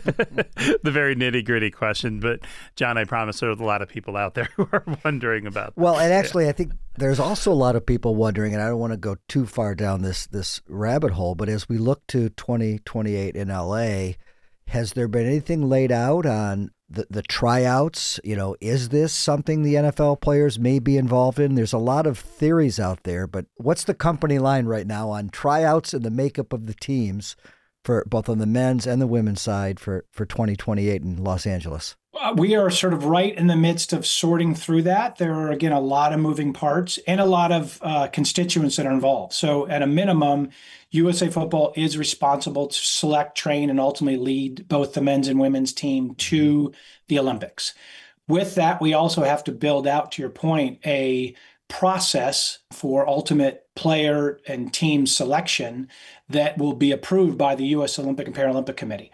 the very nitty gritty question. But John, I promise there's a lot of people out there who are wondering about Well, this. and actually, yeah. I think there's also a lot of people wondering, and I don't want to go too far down this this rabbit hole, but as we look to twenty twenty-eight in L A, has there been anything laid out on the, the tryouts? You know, is this something the N F L players may be involved in? There's a lot of theories out there, but what's the company line right now on tryouts and the makeup of the teams for both on the men's and the women's side for, for twenty twenty-eight in Los Angeles? Uh, we are sort of right in the midst of sorting through that. There are, again, a lot of moving parts and a lot of uh, constituents that are involved. So at a minimum, U S A Football is responsible to select, train, and ultimately lead both the men's and women's team to the Olympics. With that, we also have to build out, to your point, a process for ultimate player and team selection that will be approved by the U S Olympic and Paralympic Committee.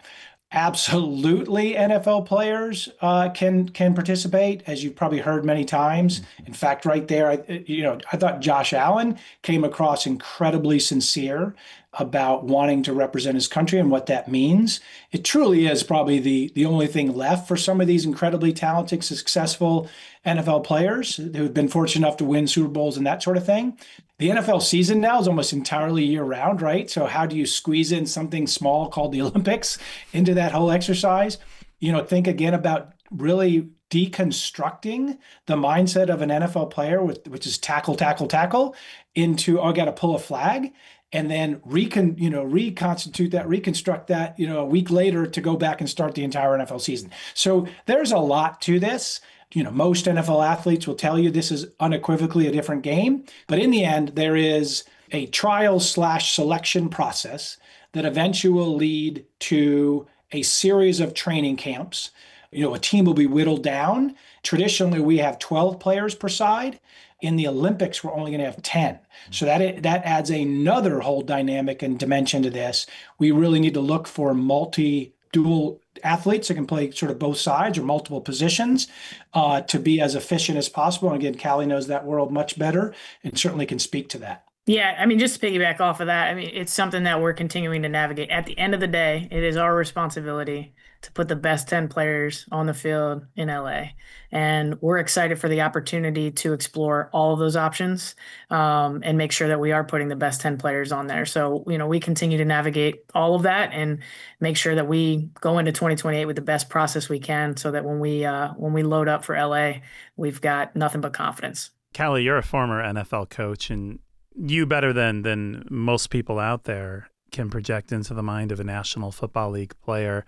Absolutely, N F L players uh, can can participate, as you've probably heard many times. In fact, right there, I, you know, I thought Josh Allen came across incredibly sincere about wanting to represent his country and what that means. It truly is probably the the only thing left for some of these incredibly talented, successful N F L players who've been fortunate enough to win Super Bowls and that sort of thing. The N F L season now is almost entirely year round, right? So how do you squeeze in something small called the Olympics into that whole exercise? You know, think again about really deconstructing the mindset of an N F L player, with, which is tackle, tackle, tackle, into, oh, I got to pull a flag, and then recon, you know, reconstitute that, reconstruct that, you know, a week later to go back and start the entire N F L season. So there's a lot to this. You know, most N F L athletes will tell you this is unequivocally a different game. But in the end, there is a trial slash selection process that eventually will lead to a series of training camps. You know, a team will be whittled down. Traditionally, we have twelve players per side. In the Olympics, we're only going to have ten. So that that adds another whole dynamic and dimension to this. We really need to look for multi-dual athletes that can play sort of both sides or multiple positions uh, to be as efficient as possible. And again, Callie knows that world much better and certainly can speak to that. Yeah, I mean, just to piggyback off of that, I mean, it's something that we're continuing to navigate. At the end of the day, it is our responsibility to put the best ten players on the field in L A. And we're excited for the opportunity to explore all of those options um, and make sure that we are putting the best ten players on there. So, you know, we continue to navigate all of that and make sure that we go into twenty twenty-eight with the best process we can so that when we uh, when we load up for L A, we've got nothing but confidence. Callie, you're a former N F L coach, and you better than than most people out there can project into the mind of a National Football League player.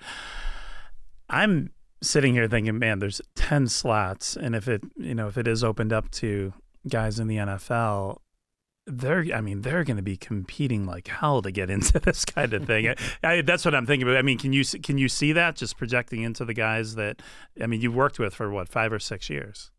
I'm sitting here thinking, man, there's ten slots, and if it, you know, if it is opened up to guys in the N F L, they're, I mean, they're going to be competing like hell to get into this kind of thing. I, I, that's what I'm thinking about. I mean, can you can you see that just projecting into the guys that, I mean, you've worked with for what, five or six years?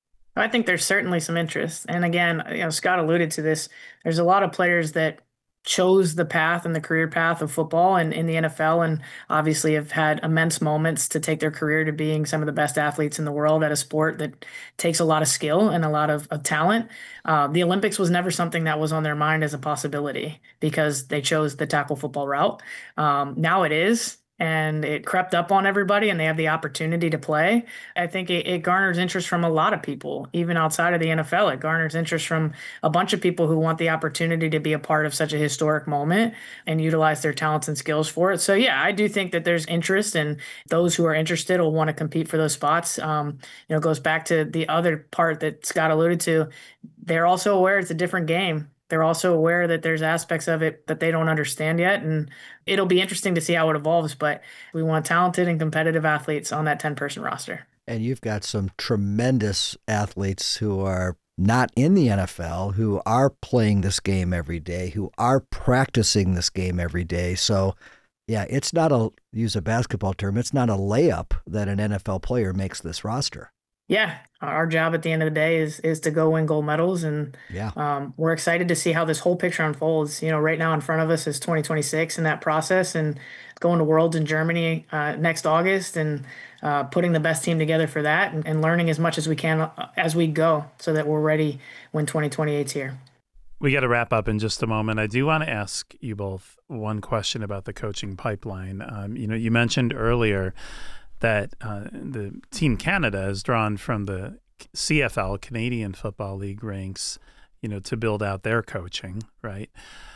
I think there's certainly some interest. And again, you know, Scott alluded to this. There's a lot of players that chose the path and the career path of football and in the N F L, and obviously have had immense moments to take their career to being some of the best athletes in the world at a sport that takes a lot of skill and a lot of, of talent. Uh, the Olympics was never something that was on their mind as a possibility because they chose the tackle football route. Um, now it is. And it crept up on everybody and they have the opportunity to play. I think it, it garners interest from a lot of people, even outside of the N F L. It garners interest from a bunch of people who want the opportunity to be a part of such a historic moment and utilize their talents and skills for it. So, yeah, I do think that there's interest, and those who are interested will want to compete for those spots. Um, you know, it goes back to the other part that Scott alluded to. They're also aware it's a different game. They're also aware that there's aspects of it that they don't understand yet, and it'll be interesting to see how it evolves, but we want talented and competitive athletes on that ten-person roster. And you've got some tremendous athletes who are not in the N F L, who are playing this game every day, who are practicing this game every day. So, yeah, it's not a, use a basketball term, it's not a layup that an N F L player makes this roster. Yeah, our job at the end of the day is is to go win gold medals, and yeah. um, we're excited to see how this whole picture unfolds. You know, right now in front of us is twenty twenty-six in that process, and going to Worlds in Germany uh, next August, and uh, putting the best team together for that, and, and learning as much as we can as we go, so that we're ready when twenty twenty-eight's here. We got to wrap up in just a moment. I do want to ask you both one question about the coaching pipeline. Um, you know, you mentioned earlier that uh, the Team Canada is drawn from the C F L, Canadian Football League ranks, you know, to build out their coaching, right?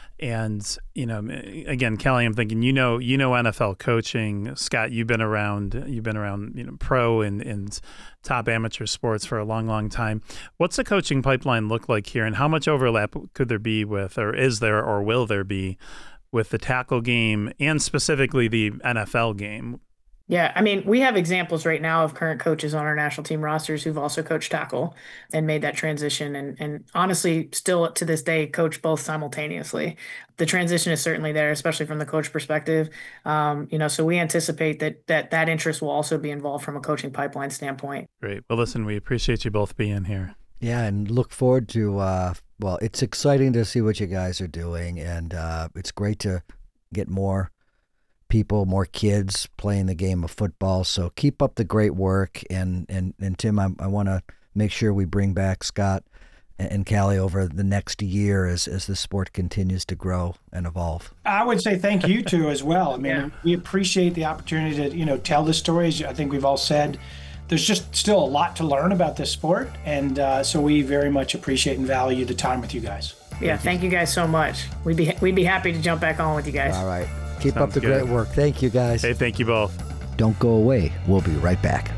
And, you know, again, Kelly, I'm thinking, you know, you know, N F L coaching. Scott, you've been around, you've been around, you know, pro and, and top amateur sports for a long, long time. What's the coaching pipeline look like here, and how much overlap could there be with, or is there, or will there be with the tackle game and specifically the N F L game? Yeah, I mean, we have examples right now of current coaches on our national team rosters who've also coached tackle and made that transition, and and honestly, still to this day, coach both simultaneously. The transition is certainly there, especially from the coach perspective. Um, you know, so we anticipate that that that interest will also be involved from a coaching pipeline standpoint. Great. Well, listen, we appreciate you both being here. Yeah, and look forward to, uh, well, it's exciting to see what you guys are doing, and uh, it's great to get more people, more kids playing the game of football. So keep up the great work. And and, and Tim, I, I want to make sure we bring back Scott and, and Callie over the next year as, as the sport continues to grow and evolve. I would say thank you too as well. I mean, Yeah. we appreciate the opportunity to, you know, tell the stories. I think we've all said there's just still a lot to learn about this sport. And uh, so we very much appreciate and value the time with you guys. Yeah, thank you guys so much. We'd be we'd be happy to jump back on with you guys. All right. Keep Sounds up the good. great work. Thank you, guys. Hey, thank you both. Don't go away. We'll be right back.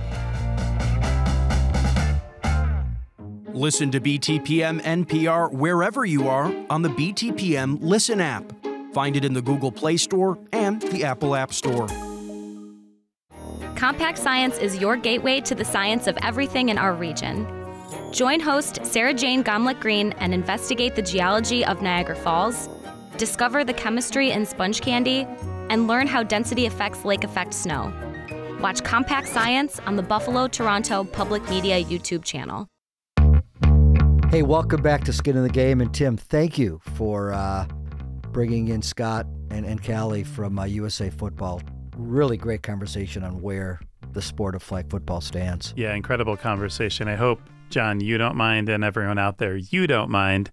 Listen to B T P M N P R wherever you are on the B T P M Listen app. Find it in the Google Play Store and the Apple App Store. Compact Science is your gateway to the science of everything in our region. Join host Sarah Jane Gomlick-Green and investigate the geology of Niagara Falls, discover the chemistry in sponge candy, and learn how density affects lake effect snow. Watch Compact Science on the Buffalo Toronto Public Media YouTube channel. Hey, welcome back to Skin in the Game. And Tim, thank you for uh, bringing in Scott and, and Callie from uh, U S A Football. Really great conversation on where the sport of flag football stands. Yeah, incredible conversation. I hope, John, you don't mind, and everyone out there, you don't mind,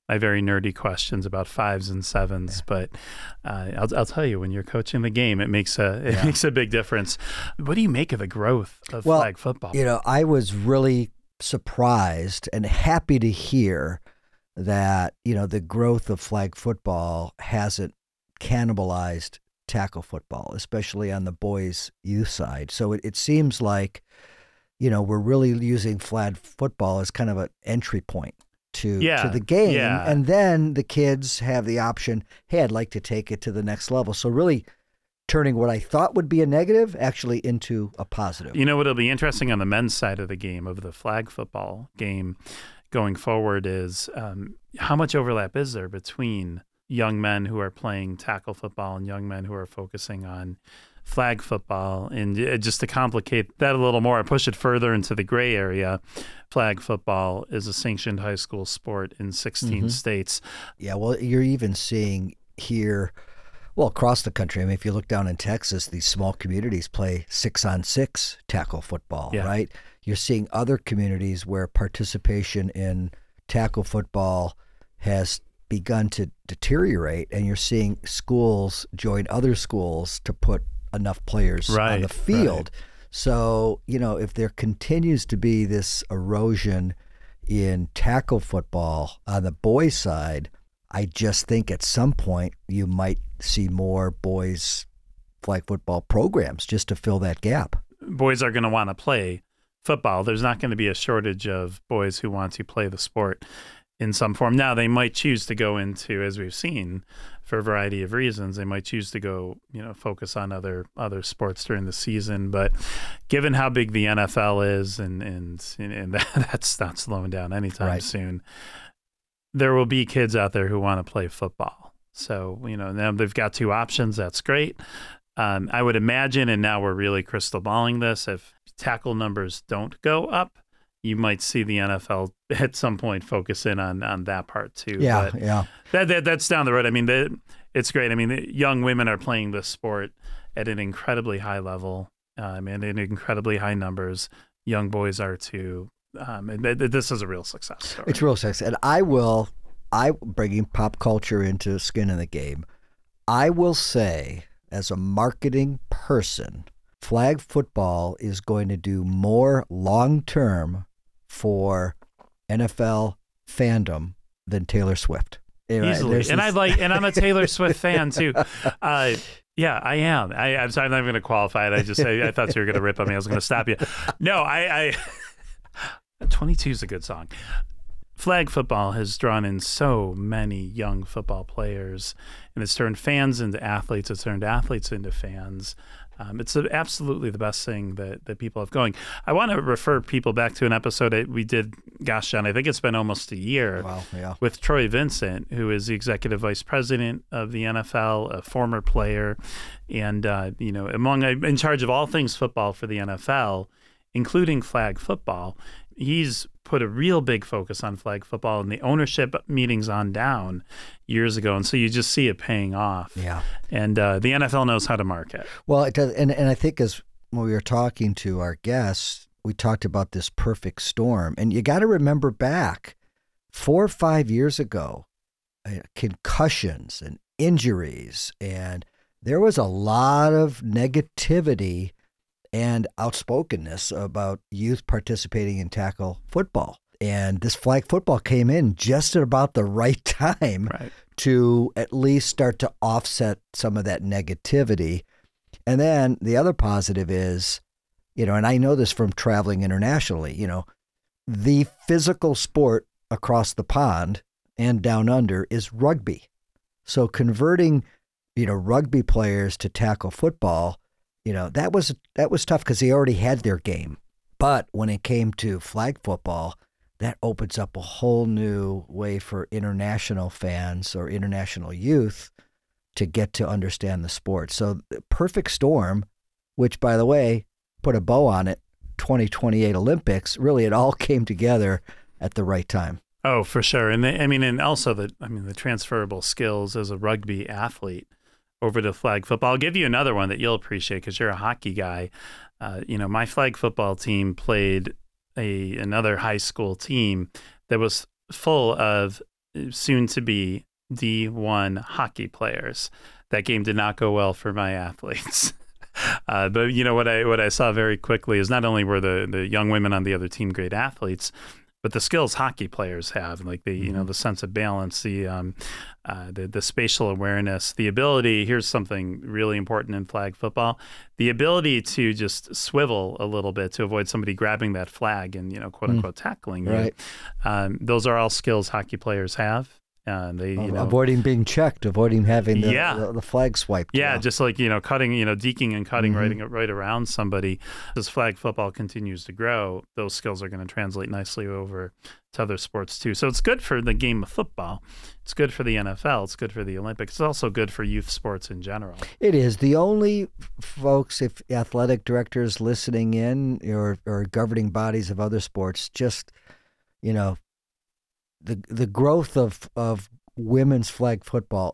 my very nerdy questions about fives and sevens. But uh, I'll, I'll tell you, when you're coaching the game, it makes a it Yeah. makes a big difference. What do you make of the growth of Well, flag football? You know, I was really surprised and happy to hear that, you know, the growth of flag football hasn't cannibalized tackle football, especially on the boys' youth side. So it, it seems like, you know, we're really using flag football as kind of an entry point to, Yeah, to the game. yeah. And then the kids have the option, hey, I'd like to take it to the next level. So really turning what I thought would be a negative actually into a positive. You know what'll be interesting on the men's side of the game, of the flag football game going forward, is um, how much overlap is there between young men who are playing tackle football and young men who are focusing on flag football. And uh, just to complicate that a little more, I push it further into the gray area. Flag football is a sanctioned high school sport in sixteen Mhm. states. Yeah, well, you're even seeing here, well, across the country. I mean, if you look down in Texas, these small communities play six on six tackle football, Yeah. right? You're seeing other communities where participation in tackle football has begun to deteriorate, and you're seeing schools join other schools to put enough players Right, on the field. So, you know, if there continues to be this erosion in tackle football on the boys' side, I just think at some point you might see more boys flag football programs just to fill that gap. Boys are going to want to play football. There's not going to be a shortage of boys who want to play the sport in some form. Now, they might choose to go into, as we've seen, for a variety of reasons, they might choose to go, you know, focus on other other sports during the season. But given how big the N F L is, and and and that, that's not slowing down anytime Right. soon, there will be kids out there who want to play football. So, you know, now they've got two options. That's great. Um, I would imagine, and now we're really crystal balling this, if tackle numbers don't go up, you might see the N F L at some point focus in on on that part too. Yeah, But yeah. that, that that's down the road. I mean, the, it's great. I mean, the young women are playing this sport at an incredibly high level, um, and in incredibly high numbers. Young boys are too. Um, and th- this is a real success story. It's real sex. And I will, I bringing pop culture into skin in the game, I will say, as a marketing person, flag football is going to do more long term for N F L fandom than Taylor Swift. You know, Easily, there's and this- I like, and I'm a Taylor Swift fan too. Uh, yeah, I am. I, I'm sorry, I'm not going to qualify it. I just, I, I thought you were going to rip on me. I was going to stop you. No, I, I twenty-two is a good song. Flag football has drawn in so many young football players, and it's turned fans into athletes. It's turned athletes into fans. Um, it's a, absolutely the best thing that, that people have going. I want to refer people back to an episode that we did, gosh, John, I think it's been almost a year, Wow, yeah. with Troy Vincent, who is the executive vice president of the N F L, a former player, and uh, you know, among in charge of all things football for the N F L, including flag football. He's put a real big focus on flag football in the ownership meetings on down years ago, and so you just see it paying off. Yeah. And uh, the N F L knows how to market. Well, it does, and and I think as when we were talking to our guests, we talked about this perfect storm, and you got to remember back four or five years ago, uh, concussions and injuries, and there was a lot of negativity and outspokenness about youth participating in tackle football. And this flag football came in just at about the right time Right. to at least start to offset some of that negativity. And then the other positive is, you know, and I know this from traveling internationally, you know, the physical sport across the pond and down under is rugby. So converting, you know, rugby players to tackle football, you know, that was that was tough because they already had their game. But when it came to flag football, that opens up a whole new way for international fans or international youth to get to understand the sport. So the perfect storm, which, by the way, put a bow on it, twenty twenty-eight Olympics, really it all came together at the right time. Oh, for sure. And the, I mean, and also the, I mean, the transferable skills as a rugby athlete over to flag football. I'll give you another one that you'll appreciate because you're a hockey guy. Uh, you know, my flag football team played a another high school team that was full of soon to be D one hockey players. That game did not go well for my athletes. Uh, but you know what I what I saw very quickly is not only were the, the young women on the other team great athletes, but the skills hockey players have, like the you know the sense of balance, the um, uh, the the spatial awareness, the ability. Here's something really important in flag football: the ability to just swivel a little bit to avoid somebody grabbing that flag and you know quote unquote mm. tackling you. Right. Um, those are all skills hockey players have. Uh, they, you know, avoiding being checked, avoiding having the, yeah. the, the flag swiped. Yeah, yeah, just like, you know, cutting, you know, deking and cutting mm-hmm. right, right around somebody. As flag football continues to grow, those skills are going to translate nicely over to other sports too. So it's good for the game of football. It's good for the N F L. It's good for the Olympics. It's also good for youth sports in general. It is. The only folks, if athletic directors listening in or, or governing bodies of other sports, just, you know, the the growth of, of women's flag football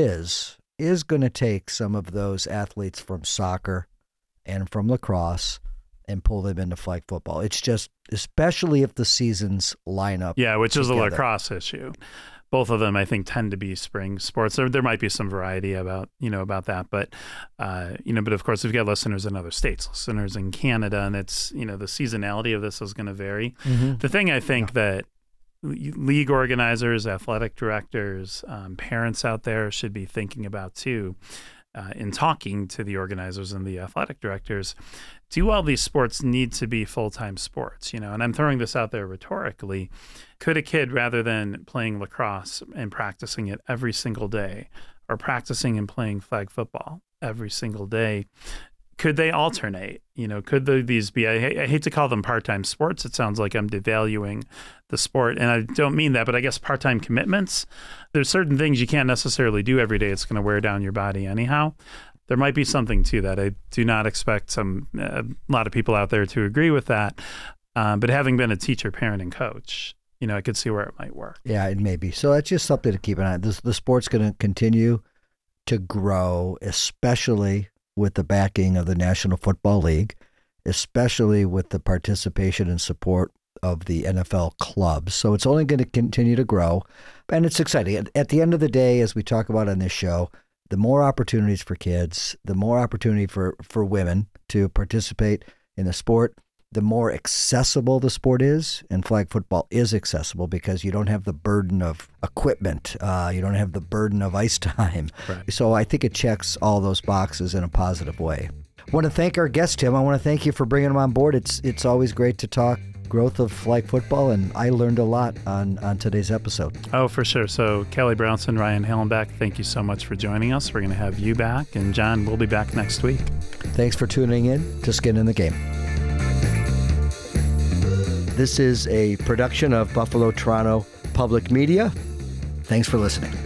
is is going to take some of those athletes from soccer and from lacrosse and pull them into flag football. It's just, especially if the seasons line up. Yeah, which together. is a lacrosse issue. Both of them, I think, tend to be spring sports. There, there might be some variety about, you know, about that, but, uh, you know, but of course, we've got listeners in other states, listeners in Canada, and it's, you know, the seasonality of this is going to vary. Mm-hmm. The thing I think yeah. that league organizers, athletic directors, um, parents out there should be thinking about too, uh, in talking to the organizers and the athletic directors. Do all these sports need to be full-time sports? You know, and I'm throwing this out there rhetorically. Could a kid, rather than playing lacrosse and practicing it every single day, or practicing and playing flag football every single day, could they alternate? You know, could the, these be, I, I hate to call them part-time sports. It sounds like I'm devaluing the sport. And I don't mean that, but I guess part-time commitments. There's certain things you can't necessarily do every day. It's going to wear down your body anyhow. There might be something to that. I do not expect some a lot of people out there to agree with that. Um, but having been a teacher, parent, and coach, you know, I could see where it might work. Yeah, it may be. So that's just something to keep an eye on. This, the sport's going to continue to grow, especially with the backing of the National Football League, especially with the participation and support of the N F L clubs. So it's only going to continue to grow, and it's exciting. At, at the end of the day, as we talk about on this show, the more opportunities for kids, the more opportunity for, for women to participate in the sport, the more accessible the sport is, and flag football is accessible because you don't have the burden of equipment. Uh, you don't have the burden of ice time. Right. So I think it checks all those boxes in a positive way. I want to thank our guest, Tim. I want to thank you for bringing him on board. It's it's always great to talk growth of flag football, and I learned a lot on, on today's episode. Oh, for sure. So Kelly Brownson, Ryan Hallenbeck, thank you so much for joining us. We're going to have you back, and John, we'll be back next week. Thanks for tuning in to Skin in the Game. This is a production of Buffalo Toronto Public Media. Thanks for listening.